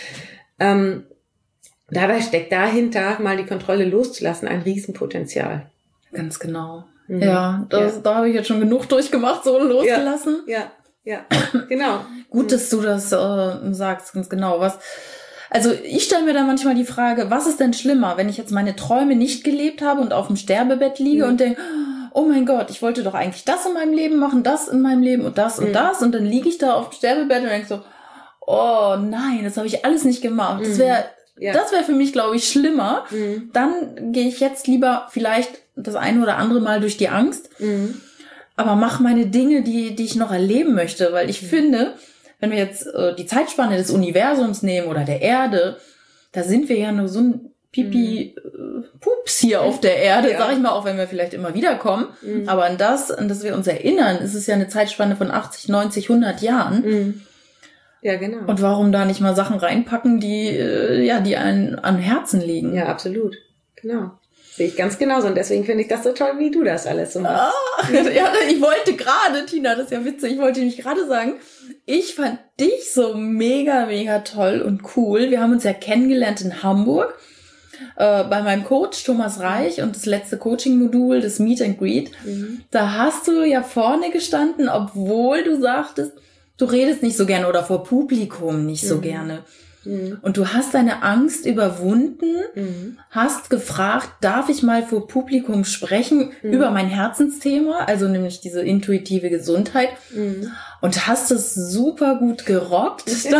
Ähm, dabei steckt dahinter, mal die Kontrolle loszulassen, ein Riesenpotenzial. Ganz genau. Mhm. Ja, das, ja, da habe ich jetzt schon genug durchgemacht, so losgelassen. Ja, ja, ja. Genau. Gut, dass du das äh, sagst, ganz genau. Was? Also ich stelle mir da manchmal die Frage, was ist denn schlimmer, wenn ich jetzt meine Träume nicht gelebt habe und auf dem Sterbebett liege mhm. und denke, oh mein Gott, ich wollte doch eigentlich das in meinem Leben machen, das in meinem Leben und das und mhm. das. Und dann liege ich da auf dem Sterbebett und denke so, oh nein, das habe ich alles nicht gemacht. Das wäre ja. das wäre für mich, glaube ich, schlimmer. Mhm. Dann gehe ich jetzt lieber vielleicht das eine oder andere Mal durch die Angst, mhm. aber mache meine Dinge, die die ich noch erleben möchte. Weil ich mhm. finde, wenn wir jetzt äh, die Zeitspanne des Universums nehmen oder der Erde, da sind wir ja nur so ein Pipi mhm. Pups hier auf der Erde, ja. sag ich mal, auch wenn wir vielleicht immer wieder kommen. Mhm. Aber an das, an das wir uns erinnern, ist es ja eine Zeitspanne von achtzig, neunzig, hundert Jahren. Mhm. Ja, genau. Und warum da nicht mal Sachen reinpacken, die äh, ja, die einen am Herzen liegen? Ja, absolut. Genau. Sehe ich ganz genauso. Und deswegen finde ich das so toll, wie du das alles so machst. Ah, ja, ich wollte gerade, Tina, das ist ja witzig, ich wollte nicht gerade sagen, ich fand dich so mega, mega toll und cool. Wir haben uns ja kennengelernt in Hamburg. Äh, bei meinem Coach Thomas Reich und das letzte Coaching-Modul, das Meet and Greet, mhm. da hast du ja vorne gestanden, obwohl du sagtest, du redest nicht so gerne oder vor Publikum nicht so mhm. gerne. Mhm. Und du hast deine Angst überwunden, mhm. hast gefragt, darf ich mal vor Publikum sprechen mhm. über mein Herzensthema, also nämlich diese intuitive Gesundheit. Mhm. Und hast es super gut gerockt da.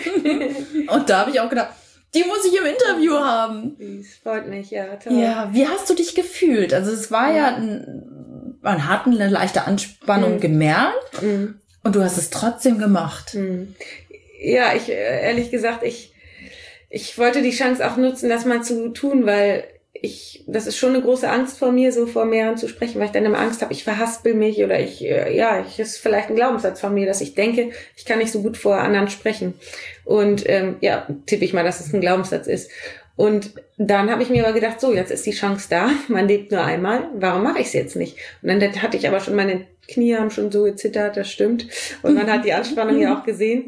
Und da habe ich auch gedacht, die muss ich im Interview haben. Das freut mich, ja, toll. Ja, wie hast du dich gefühlt? Also es war ja, ein, man hat eine leichte Anspannung mhm. gemerkt mhm. und du hast es trotzdem gemacht. Mhm. Ja, ich, ehrlich gesagt, ich, ich wollte die Chance auch nutzen, das mal zu tun, weil ich, das ist schon eine große Angst vor mir, so vor mehreren zu sprechen, weil ich dann immer Angst habe, ich verhaspel mich oder ich, ja, ich ist vielleicht ein Glaubenssatz von mir, dass ich denke, ich kann nicht so gut vor anderen sprechen. Und ähm, ja, tippe ich mal, dass es ein Glaubenssatz ist. Und dann habe ich mir aber gedacht, so, jetzt ist die Chance da, man lebt nur einmal, warum mache ich es jetzt nicht? Und dann hatte ich aber schon, meine Knie haben schon so gezittert, das stimmt. Und man hat die Anspannung ja auch gesehen.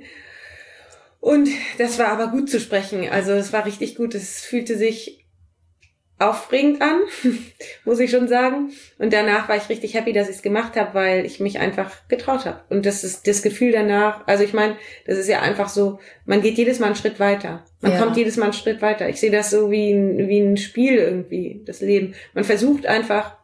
Und das war aber gut zu sprechen, also es war richtig gut, es fühlte sich aufregend an, muss ich schon sagen. Und danach war ich richtig happy, dass ich es gemacht habe, weil ich mich einfach getraut habe. Und das ist das Gefühl danach, also ich meine, das ist ja einfach so, man geht jedes Mal einen Schritt weiter. Man ja. kommt jedes Mal einen Schritt weiter. Ich sehe das so wie ein, wie ein Spiel irgendwie, das Leben. Man versucht einfach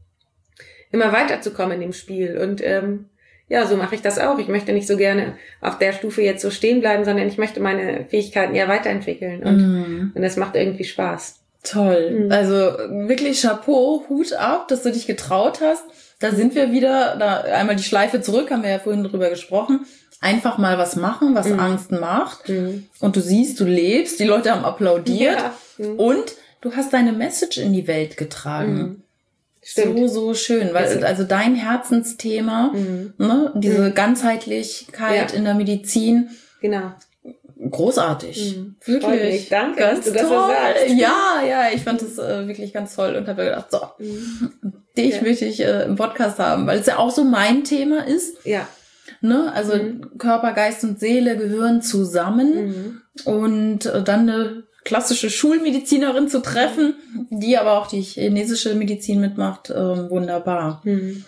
immer weiterzukommen in dem Spiel. Und ähm, ja, so mache ich das auch. Ich möchte nicht so gerne auf der Stufe jetzt so stehen bleiben, sondern ich möchte meine Fähigkeiten ja weiterentwickeln. Und, mm. und das macht irgendwie Spaß. Toll. Mhm. Also wirklich Chapeau, Hut ab, dass du dich getraut hast. Da sind wir wieder, da einmal die Schleife zurück, haben wir ja vorhin drüber gesprochen. Einfach mal was machen, was mhm. Angst macht. Mhm. Und du siehst, du lebst, die Leute haben applaudiert. Ja. Mhm. Und du hast deine Message in die Welt getragen. Mhm. Stimmt. So, so schön. Weil, also dein Herzensthema, mhm. ne, diese mhm. Ganzheitlichkeit ja. in der Medizin. Genau. Großartig. Mhm. Wirklich. Danke, ganz dass du das toll. so sagst. Ja, ja, ich fand das äh, wirklich ganz toll und habe gedacht, so, mhm. dich ja. möchte ich äh, im Podcast haben, weil es ja auch so mein Thema ist. Ja. Ne? Also mhm. Körper, Geist und Seele gehören zusammen mhm. und äh, dann eine klassische Schulmedizinerin zu treffen, die aber auch die chinesische Medizin mitmacht, äh, wunderbar. Mhm.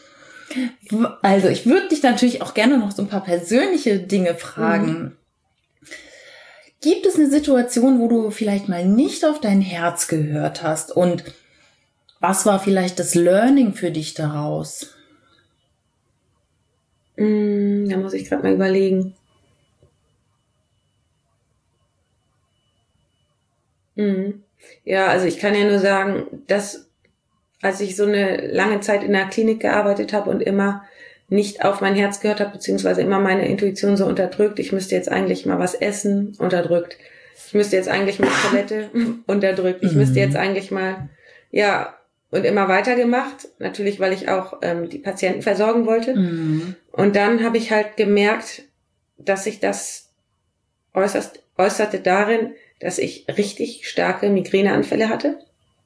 Also ich würde dich natürlich auch gerne noch so ein paar persönliche Dinge fragen. Mhm. Gibt es eine Situation, wo du vielleicht mal nicht auf dein Herz gehört hast? Und was war vielleicht das Learning für dich daraus? Mm, da muss ich gerade mal überlegen. Mm. Ja, also ich kann ja nur sagen, dass als ich so eine lange Zeit in der Klinik gearbeitet habe und immer nicht auf mein Herz gehört habe, beziehungsweise immer meine Intuition so unterdrückt, ich müsste jetzt eigentlich mal was essen, unterdrückt. Ich müsste jetzt eigentlich mal Toilette, unterdrückt. Ich mhm. müsste jetzt eigentlich mal, ja, und immer weitergemacht. Natürlich, weil ich auch ähm, die Patienten versorgen wollte. Mhm. Und dann habe ich halt gemerkt, dass sich das äußerst, äußerte darin, dass ich richtig starke Migräneanfälle hatte.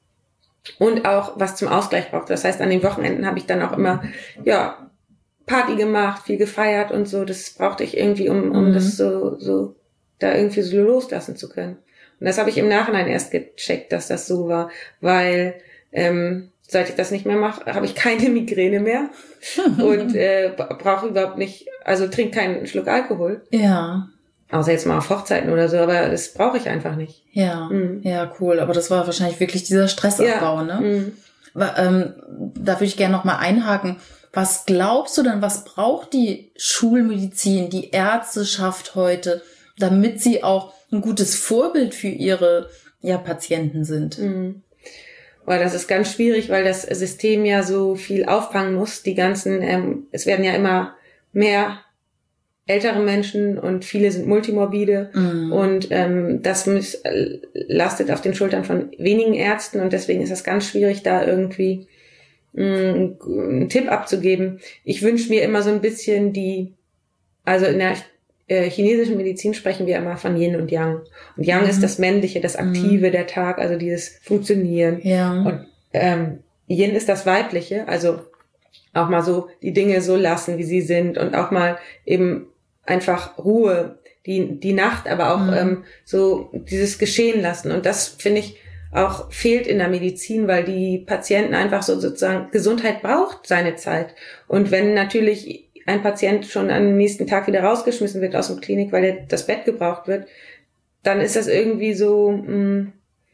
Und auch was zum Ausgleich brauchte. Das heißt, an den Wochenenden habe ich dann auch immer, ja, Party gemacht, viel gefeiert und so. Das brauchte ich irgendwie, um, um mhm. das so, so, da irgendwie so loslassen zu können. Und das habe ich im Nachhinein erst gecheckt, dass das so war, weil, ähm, seit ich das nicht mehr mache, habe ich keine Migräne mehr und äh, brauche überhaupt nicht, also trinke keinen Schluck Alkohol. Ja. Außer jetzt mal auf Hochzeiten oder so, aber das brauche ich einfach nicht. Ja, mhm. ja, cool. Aber das war wahrscheinlich wirklich dieser Stressabbau, ja. ne? Mhm. Aber, ähm, da würde ich gerne noch mal einhaken. Was glaubst du denn, was braucht die Schulmedizin, die Ärzteschaft heute, damit sie auch ein gutes Vorbild für ihre ja, Patienten sind? Mhm. Weil das ist ganz schwierig, weil das System ja so viel auffangen muss. Die ganzen, ähm, es werden ja immer mehr ältere Menschen und viele sind multimorbide mm. und ähm, das muss, äh, lastet auf den Schultern von wenigen Ärzten und deswegen ist es ganz schwierig, da irgendwie mh, einen Tipp abzugeben. Ich wünsche mir immer so ein bisschen die, also in der äh, chinesischen Medizin sprechen wir immer von Yin und Yang. Und Yang mm. ist das Männliche, das Aktive, mm. der Tag, also dieses Funktionieren. Ja. Und ähm, Yin ist das Weibliche, also auch mal so die Dinge so lassen, wie sie sind und auch mal eben einfach Ruhe, die die Nacht, aber auch mhm. ähm, so dieses Geschehen lassen. Und das, finde ich, auch fehlt in der Medizin, weil die Patienten einfach so sozusagen, Gesundheit braucht seine Zeit. Und wenn natürlich ein Patient schon am nächsten Tag wieder rausgeschmissen wird aus der Klinik, weil er das Bett gebraucht wird, dann ist das irgendwie so, mh,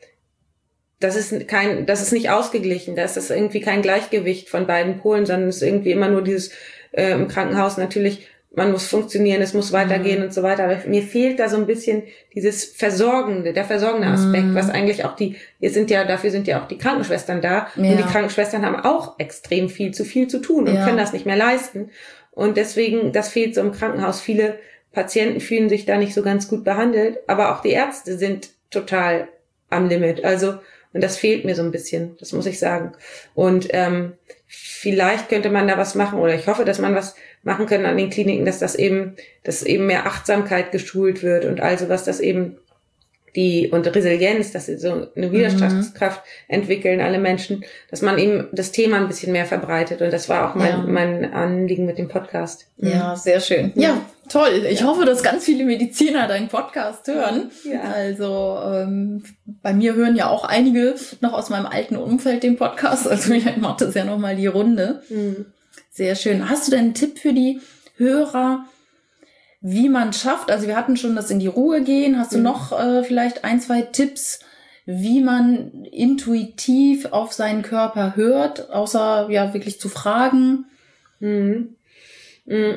das ist kein, das ist nicht ausgeglichen, das ist irgendwie kein Gleichgewicht von beiden Polen, sondern es ist irgendwie immer nur dieses äh, im Krankenhaus natürlich man muss funktionieren, es muss weitergehen mhm. und so weiter. Aber mir fehlt da so ein bisschen dieses Versorgende, der versorgende Aspekt, mhm. was eigentlich auch die, wir sind ja, dafür sind ja auch die Krankenschwestern da. Ja. Und die Krankenschwestern haben auch extrem viel zu viel zu tun und ja. können das nicht mehr leisten. Und deswegen, das fehlt so im Krankenhaus. Viele Patienten fühlen sich da nicht so ganz gut behandelt, aber auch die Ärzte sind total am Limit. Also, und das fehlt mir so ein bisschen, das muss ich sagen. Und ähm, vielleicht könnte man da was machen, oder ich hoffe, dass man was machen kann an den Kliniken, dass das eben, dass eben mehr Achtsamkeit geschult wird und also was das eben die und Resilienz, dass sie so eine Widerstandskraft mhm. entwickeln, alle Menschen, dass man eben das Thema ein bisschen mehr verbreitet. Und das war auch mein, ja. mein Anliegen mit dem Podcast. Ja, sehr schön. Ja, ja toll. Ich ja. hoffe, dass ganz viele Mediziner deinen Podcast hören. Ja. Also ähm, bei mir hören ja auch einige noch aus meinem alten Umfeld den Podcast. Also vielleicht macht das ja nochmal die Runde. Mhm. Sehr schön. Hast du denn einen Tipp für die Hörer, wie man schafft, also wir hatten schon das in die Ruhe gehen, hast du mhm. noch äh, vielleicht ein, zwei Tipps, wie man intuitiv auf seinen Körper hört, außer ja wirklich zu fragen? Mhm. Mhm.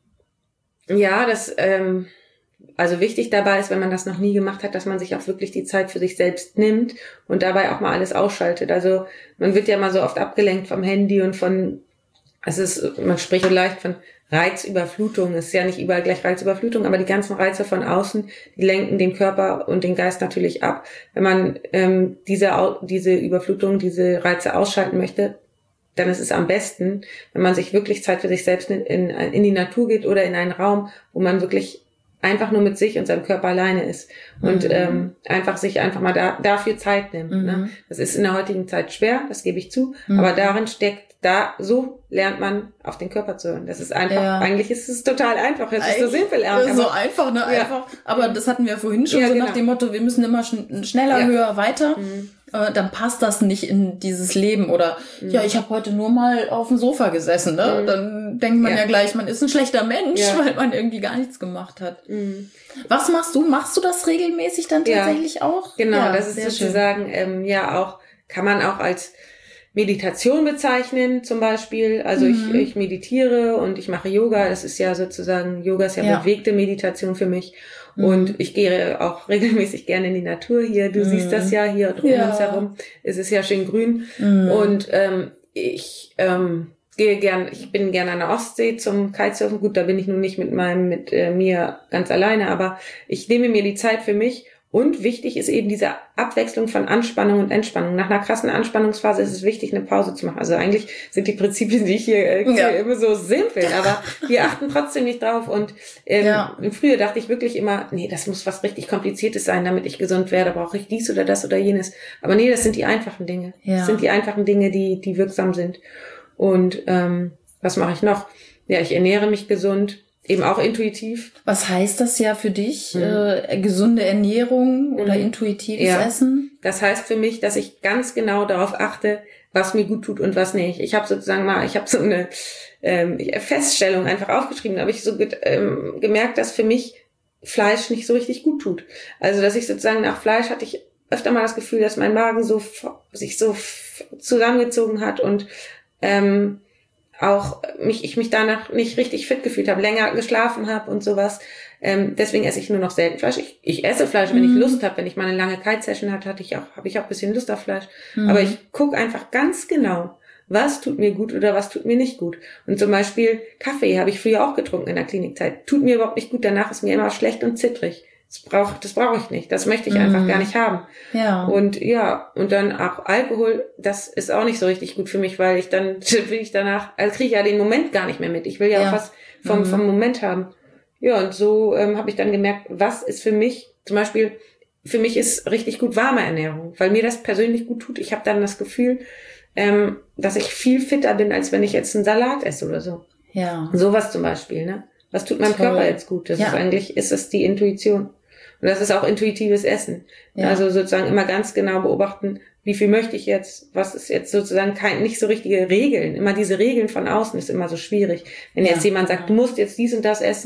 Ja, das, ähm, also wichtig dabei ist, wenn man das noch nie gemacht hat, dass man sich auch wirklich die Zeit für sich selbst nimmt und dabei auch mal alles ausschaltet. Also man wird ja mal so oft abgelenkt vom Handy und von, es ist, man spricht so leicht von Reizüberflutung, es ist ja nicht überall gleich Reizüberflutung, aber die ganzen Reize von außen, die lenken den Körper und den Geist natürlich ab. Wenn man ähm, diese diese Überflutung, diese Reize ausschalten möchte, dann ist es am besten, wenn man sich wirklich Zeit für sich selbst nimmt, in, in die Natur geht oder in einen Raum, wo man wirklich einfach nur mit sich und seinem Körper alleine ist und mhm. ähm, einfach sich einfach mal da, dafür Zeit nimmt. Mhm. Ne? Das ist in der heutigen Zeit schwer, das gebe ich zu, mhm. aber darin steckt, da so lernt man auf den Körper zu hören. Das ist einfach, ja. eigentlich ist es total einfach, es ist so simpel. Das ist so einfach, ne? Ja. Einfach. Aber das hatten wir vorhin schon, ja, so genau. nach dem Motto, wir müssen immer schn- schneller, ja. höher, weiter. Mhm. Äh, dann passt das nicht in dieses Leben. Oder, mhm. ja, ich habe heute nur mal auf dem Sofa gesessen. Ne? Mhm. Dann denkt man ja. ja gleich, man ist ein schlechter Mensch, ja. weil man irgendwie gar nichts gemacht hat. Mhm. Was machst du? Machst du das regelmäßig dann tatsächlich ja. auch? Genau, ja, das ist sozusagen, ähm, ja auch, kann man auch als Meditation bezeichnen zum Beispiel. Also mhm. ich, ich meditiere und ich mache Yoga. Das ist ja sozusagen, Yoga ist ja, ja. bewegte Meditation für mich. Mhm. Und ich gehe auch regelmäßig gerne in die Natur hier. Du mhm. siehst das ja hier um ja. uns herum. Es ist ja schön grün. Mhm. Und ähm, ich ähm, gehe gern, ich bin gerne an der Ostsee zum Kitesurfen. Gut, da bin ich nun nicht mit meinem, mit äh, mir ganz alleine, aber ich nehme mir die Zeit für mich. Und wichtig ist eben diese Abwechslung von Anspannung und Entspannung. Nach einer krassen Anspannungsphase ist es wichtig, eine Pause zu machen. Also eigentlich sind die Prinzipien, die ich hier äh, ja. immer so simpel, aber wir achten trotzdem nicht drauf. Und ähm, ja. früher dachte ich wirklich immer, nee, das muss was richtig Kompliziertes sein, damit ich gesund werde. Brauche ich dies oder das oder jenes. Aber nee, das sind die einfachen Dinge. Ja. Das sind die einfachen Dinge, die die wirksam sind. Und ähm, was mache ich noch? Ja, ich ernähre mich gesund. Eben auch intuitiv. Was heißt das ja für dich? Mhm. Äh, gesunde Ernährung oder mhm. intuitives ja. Essen? Das heißt für mich, dass ich ganz genau darauf achte, was mir gut tut und was nicht. Ich habe sozusagen mal, ich habe so eine ähm, Feststellung einfach aufgeschrieben, da habe ich so ge- ähm, gemerkt, dass für mich Fleisch nicht so richtig gut tut. Also dass ich sozusagen nach Fleisch hatte ich öfter mal das Gefühl, dass mein Magen so sich so zusammengezogen hat und ähm, auch mich ich mich danach nicht richtig fit gefühlt habe, länger geschlafen habe und sowas. Ähm, deswegen esse ich nur noch selten Fleisch. Ich, ich esse Fleisch, wenn mm. ich Lust habe. Wenn ich mal eine lange Kite-Session hatte, hatte ich auch, habe ich auch ein bisschen Lust auf Fleisch. Mm. Aber ich gucke einfach ganz genau, was tut mir gut oder was tut mir nicht gut. Und zum Beispiel Kaffee habe ich früher auch getrunken in der Klinikzeit. Tut mir überhaupt nicht gut. Danach ist mir immer schlecht und zittrig. Das brauche das brauche ich nicht. Das möchte ich mm. einfach gar nicht haben. Ja. Und ja, und dann auch Alkohol, das ist auch nicht so richtig gut für mich, weil ich dann will ich danach, also kriege ich ja den Moment gar nicht mehr mit. Ich will ja, ja. auch was vom, mm. vom Moment haben. Ja, und so ähm, habe ich dann gemerkt, was ist für mich, zum Beispiel, für mich ist richtig gut warme Ernährung, weil mir das persönlich gut tut. Ich habe dann das Gefühl, ähm, dass ich viel fitter bin, als wenn ich jetzt einen Salat esse oder so. Ja. Sowas zum Beispiel, ne? Was tut meinem Toll. Körper jetzt gut? Das ja. ist eigentlich, ist es die Intuition. Und das ist auch intuitives Essen. Ja. Also sozusagen immer ganz genau beobachten, wie viel möchte ich jetzt, was ist jetzt sozusagen kein, nicht so richtige Regeln. Immer diese Regeln von außen ist immer so schwierig. Wenn ja. jetzt jemand sagt, du musst jetzt dies und das essen,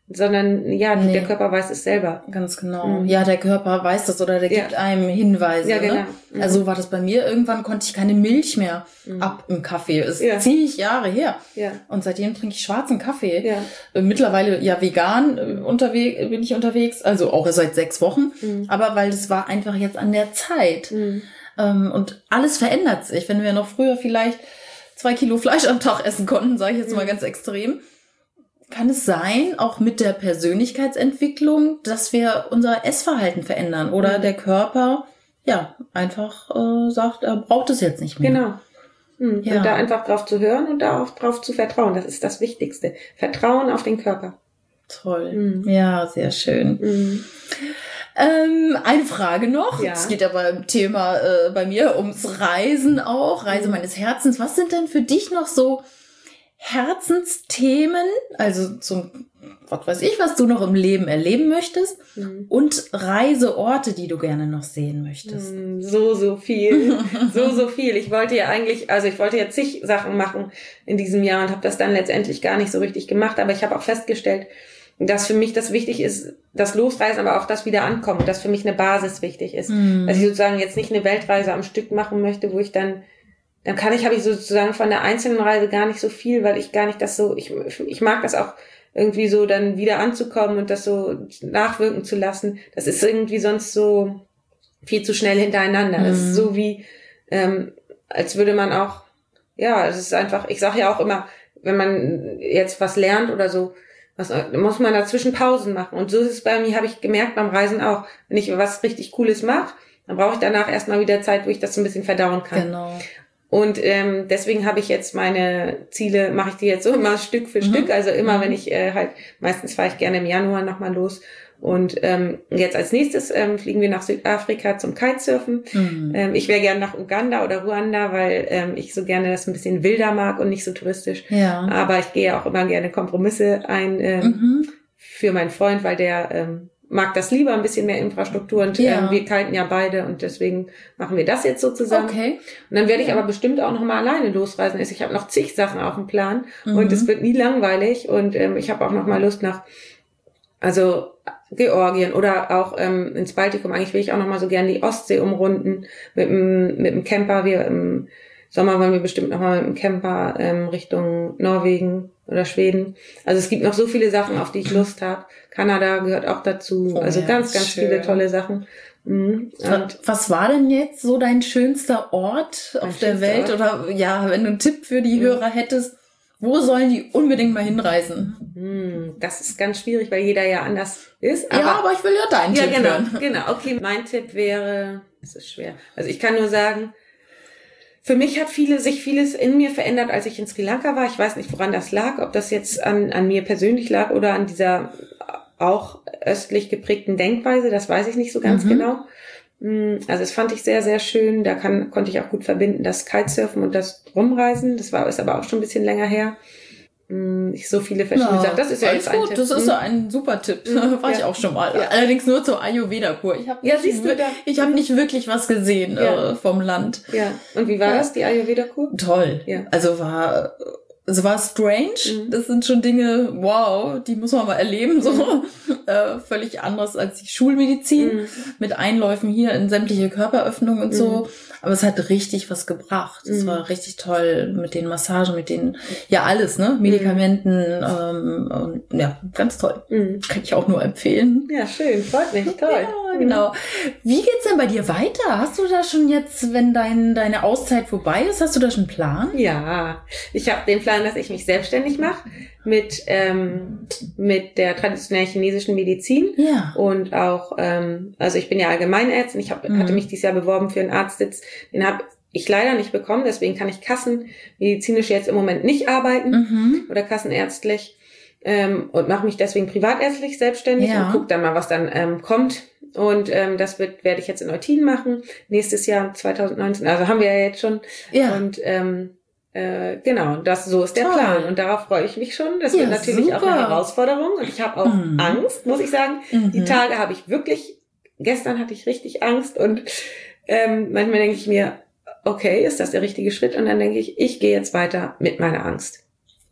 sondern ja, Nee. der Körper weiß es selber. Ganz genau. Mhm. Ja, der Körper weiß das oder der Ja. gibt einem Hinweise. Ja, genau. Ne? Mhm. Also war das bei mir, irgendwann konnte ich keine Milch mehr Mhm. ab im Kaffee. Ist Ja. zig Jahre her. Ja. Und seitdem trinke ich schwarzen Kaffee. Ja. Äh, Mittlerweile ja vegan äh, unterwegs bin ich unterwegs, also auch seit sechs Wochen. Mhm. Aber weil das war einfach jetzt an der Zeit. Mhm. Ähm, und alles verändert sich. Wenn wir noch früher vielleicht zwei Kilo Fleisch am Tag essen konnten, sage ich jetzt mal ganz extrem, kann es sein, auch mit der Persönlichkeitsentwicklung, dass wir unser Essverhalten verändern oder Mhm. der Körper ja einfach äh, sagt, er braucht es jetzt nicht mehr. Genau. Mhm. Ja. Und da einfach drauf zu hören und darauf drauf zu vertrauen, das ist das Wichtigste. Vertrauen auf den Körper. Toll. Mhm. Ja, sehr schön. Mhm. Ähm, eine Frage noch. Ja. Es geht ja beim Thema äh, bei mir ums Reisen auch, Reise Mhm. meines Herzens. Was sind denn für dich noch so Herzensthemen, also zum, was weiß ich, was du noch im Leben erleben möchtest Mhm. und Reiseorte, die du gerne noch sehen möchtest? Mm, So, so viel. so, so viel. Ich wollte ja eigentlich, also ich wollte ja zig Sachen machen in diesem Jahr und habe das dann letztendlich gar nicht so richtig gemacht. Aber ich habe auch festgestellt, dass für mich das wichtig ist, das Losreisen, aber auch das Wiederankommen, dass für mich eine Basis wichtig ist. Mhm. Dass ich sozusagen jetzt nicht eine Weltreise am Stück machen möchte, wo ich dann, dann kann ich, habe ich sozusagen von der einzelnen Reise gar nicht so viel, weil ich gar nicht das so, ich, ich mag das auch irgendwie so dann wieder anzukommen und das so nachwirken zu lassen. Das ist irgendwie sonst so viel zu schnell hintereinander. Das Mhm. ist so wie, ähm, als würde man auch, ja, es ist einfach, ich sage ja auch immer, wenn man jetzt was lernt oder so, was, muss man dazwischen Pausen machen. Und so ist es bei mir, habe ich gemerkt beim Reisen auch, wenn ich was richtig Cooles mache, dann brauche ich danach erstmal wieder Zeit, wo ich das so ein bisschen verdauen kann. Genau. Und ähm, deswegen habe ich jetzt meine Ziele, mache ich die jetzt so immer Stück für Mhm. Stück. Also immer, Mhm. wenn ich äh, halt, meistens fahre ich gerne im Januar nochmal los. Und ähm, jetzt als nächstes ähm, fliegen wir nach Südafrika zum Kitesurfen. Mhm. Ähm, ich wäre gerne nach Uganda oder Ruanda, weil ähm, ich so gerne das ein bisschen wilder mag und nicht so touristisch. Ja. Aber ich gehe auch immer gerne Kompromisse ein ähm, Mhm. für meinen Freund, weil der ähm, mag das lieber, ein bisschen mehr Infrastruktur. Und Ja. ähm, wir kiten ja beide und deswegen machen wir das jetzt so zusammen. Okay. Und dann werde ich Ja. aber bestimmt auch noch mal alleine losreisen. Also ich habe noch zig Sachen auf dem Plan Mhm. und es wird nie langweilig. Und ähm, ich habe auch noch mal Lust nach, also Georgien oder auch ähm, ins Baltikum. Eigentlich will ich auch noch mal so gerne die Ostsee umrunden mit dem mit dem Camper. Wir im Sommer wollen wir bestimmt noch mal mit dem Camper ähm, Richtung Norwegen oder Schweden. Also es gibt noch so viele Sachen, auf die ich Lust habe. Kanada gehört auch dazu. Oh also ja, ganz, ganz schön. viele tolle Sachen. Mhm. Und Was war denn jetzt so dein schönster Ort Mein auf der schönster Welt? Ort? Oder ja, wenn du einen Tipp für die Mhm. Hörer hättest, wo sollen die unbedingt mal hinreisen? Hm, das ist ganz schwierig, weil jeder ja anders ist. ja, aber ich will ja deinen ja, Tipp genau, hören. genau. Okay, mein Tipp wäre, es ist schwer. Also ich kann nur sagen, für mich hat viele, sich vieles in mir verändert, als ich in Sri Lanka war. Ich weiß nicht, woran das lag, ob das jetzt an, an mir persönlich lag oder an dieser auch östlich geprägten Denkweise. Das weiß ich nicht so ganz Mhm. genau. Hm, Also das fand ich sehr, sehr schön. Da kann, konnte ich auch gut verbinden, das Kitesurfen und das Rumreisen. Das war, ist aber auch schon ein bisschen länger her. Hm, Ich so viele verschiedene Sachen. Das ist ja alles jetzt ein gut. Tipp. Das ist Hm. ja ein super Tipp. Mhm, War ich ja. auch schon mal. Ja. Allerdings nur zur Ayurveda-Kur. Ich habe Ja, nicht, siehst du wir- da. ich hab nicht wirklich was gesehen Ja. äh, vom Land. Ja. Und wie war Ja. das, die Ayurveda-Kur? Toll. Ja. Also war, es war strange. Mhm. Das sind schon Dinge, wow, die muss man mal erleben. So äh, völlig anders als die Schulmedizin Mhm. mit Einläufen hier in sämtliche Körperöffnungen und so. Mhm. Aber es hat richtig was gebracht. Es Mhm. war richtig toll mit den Massagen, mit den, ja alles, ne, Medikamenten. Ähm, und, ja, ganz toll. Mhm. Kann ich auch nur empfehlen. Ja, schön. Freut mich. Toll. Ja, genau. Wie geht's denn bei dir weiter? Hast du da schon jetzt, wenn dein, deine Auszeit vorbei ist, hast du da schon einen Plan? Ja, ich habe den Plan, dass ich mich selbstständig mache mit ähm, mit der traditionellen chinesischen Medizin Ja. und auch, ähm, also ich bin ja Allgemeinärztin. Ich hab, Mhm. hatte mich dieses Jahr beworben für einen Arztsitz. Den habe ich leider nicht bekommen. Deswegen kann ich kassenmedizinisch jetzt im Moment nicht arbeiten Mhm. oder kassenärztlich ähm, und mache mich deswegen privatärztlich selbstständig Ja. und gucke dann mal, was dann ähm, kommt. Und ähm, das wird werde ich jetzt in Eutin machen nächstes Jahr zwanzig neunzehn. Also haben wir ja jetzt schon. Ja. Und ähm, äh, genau, das so ist der Toll. Plan und darauf freue ich mich schon. Das Ja, wird natürlich auch super. eine Herausforderung und ich habe auch Mhm. Angst, muss ich sagen. Mhm. Die Tage habe ich wirklich, gestern hatte ich richtig Angst und ähm, manchmal denke ich mir, okay, ist das der richtige Schritt? Und dann denke ich, ich gehe jetzt weiter mit meiner Angst.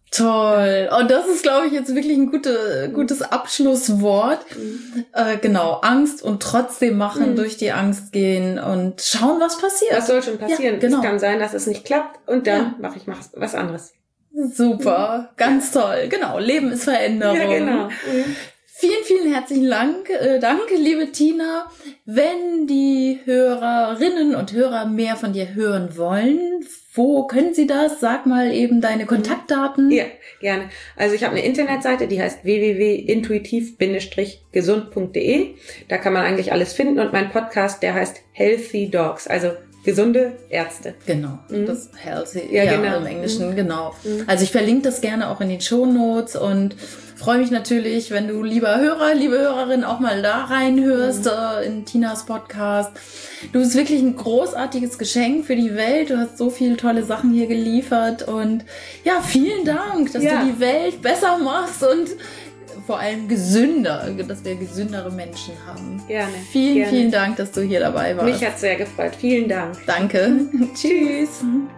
Toll. Und das ist, glaube ich, jetzt wirklich ein gute, gutes Abschlusswort. Mhm. Äh, genau, Angst und trotzdem machen, mhm. durch die Angst gehen und schauen, was passiert. Was soll schon passieren? Ja, genau. Es kann sein, dass es nicht klappt und dann ja. mache ich was anderes. Super, mhm. ganz toll. Genau, Leben ist Veränderung. Ja, genau. Mhm. Vielen, vielen herzlichen Dank. Äh, danke, liebe Tina. Wenn die Hörerinnen und Hörer mehr von dir hören wollen, wo können sie das? Sag mal eben deine Kontaktdaten. Ja, gerne. Also ich habe eine Internetseite, die heißt w w w punkt intuitiv gesund punkt d e. Da kann man eigentlich alles finden. Und mein Podcast, der heißt Healthy Dogs, also gesunde Ärzte. Genau, mhm. das Healthy, ja, ja, genau. im Englischen, mhm. genau. Mhm. Also ich verlinke das gerne auch in den Shownotes und freue mich natürlich, wenn du, lieber Hörer, liebe Hörerin, auch mal da reinhörst mhm. äh, in Tinas Podcast. Du bist wirklich ein großartiges Geschenk für die Welt. Du hast so viele tolle Sachen hier geliefert und ja, vielen Dank, dass ja. du die Welt besser machst und vor allem gesünder, dass wir gesündere Menschen haben. Gerne. Vielen, gerne. vielen Dank, dass du hier dabei warst. Mich hat's sehr gefreut. Vielen Dank. Danke. Tschüss.